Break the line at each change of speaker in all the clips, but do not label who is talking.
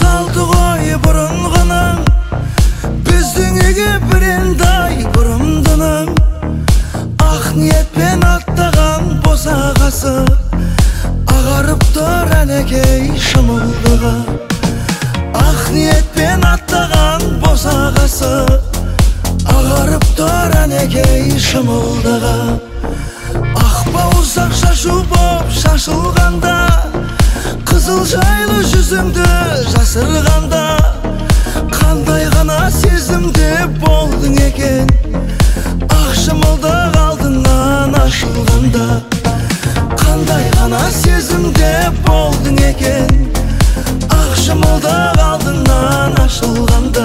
салды ғой бұрынғының, біздің үйге бірендай бұрымдының. Ақ ниетпен аттаған босағасы, ағарып тұр әнекей шымылдығы. Ақ ниетпен аттаған босағасы, ағарып тұр әнекей шымылдығы. Ақ бауырсақ шашу боп шашылғанда, қызыл жайлы жүзіңді жасырғанда, қандай ғана сезімде болдың екен, ақ шымылдық алдыңнан ашылғанда. Қандай ғана сезімде болдың екен, ақ шымылдық алдыңнан ашылғанда.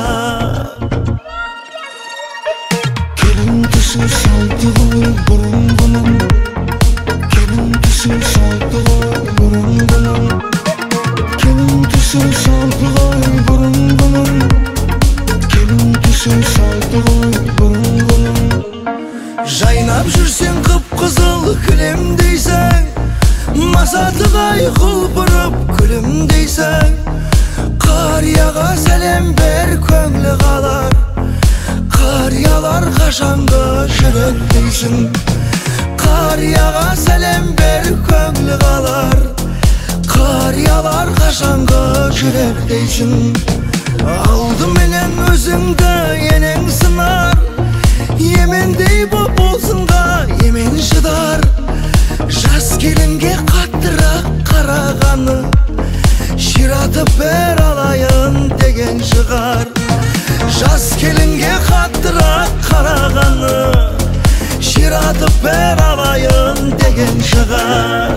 Келін түсі салды ғой бұрынғының, келін түсі салды ғой бұрынғының, келін түсі салды ғой бұрынғының, келін түсі салды ғой бұрынғының. Жайнап жүрсең қып-қызыл кілемдейсің, масатығай құлпырып күлімдейсің. Қарияға сәлем бер, көңілі қалар, қариялар қашанғы жүректейсің. Қарияға сәлем бер, көңілі қалар, қариялар қашанғы жүректейсің. Алдыменен өзіңді енең сынар, емендей боп болсынға емен шыдар. Жас келінге қаттырақ қарағаны, ширатып бер алайын деген шығар. Жас келінге қаттырақ қарағаны, ширатып бер алайын деген шығар.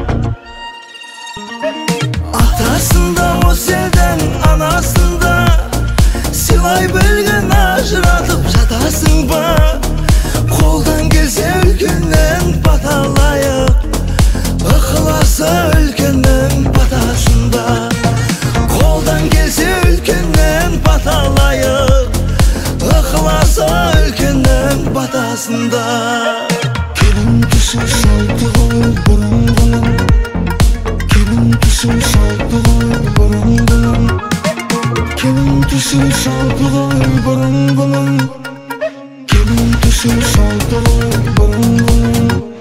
Атасында осы елдің анасында, сыйлай білген ажыратып жатасың ба? Қолдан келсе үлкеннен бата алайық, ықыласы үлкеннің батасында. Қолдан келсе үлкеннен бата алайық, ықыласы үлкеннің батасында. Келін түсі салды ғой бұрынғының, келін түсі салды ғой бұрынғының, келін түсі салды ғой бұрынғының, келін түсі салды ғой бұрынғының.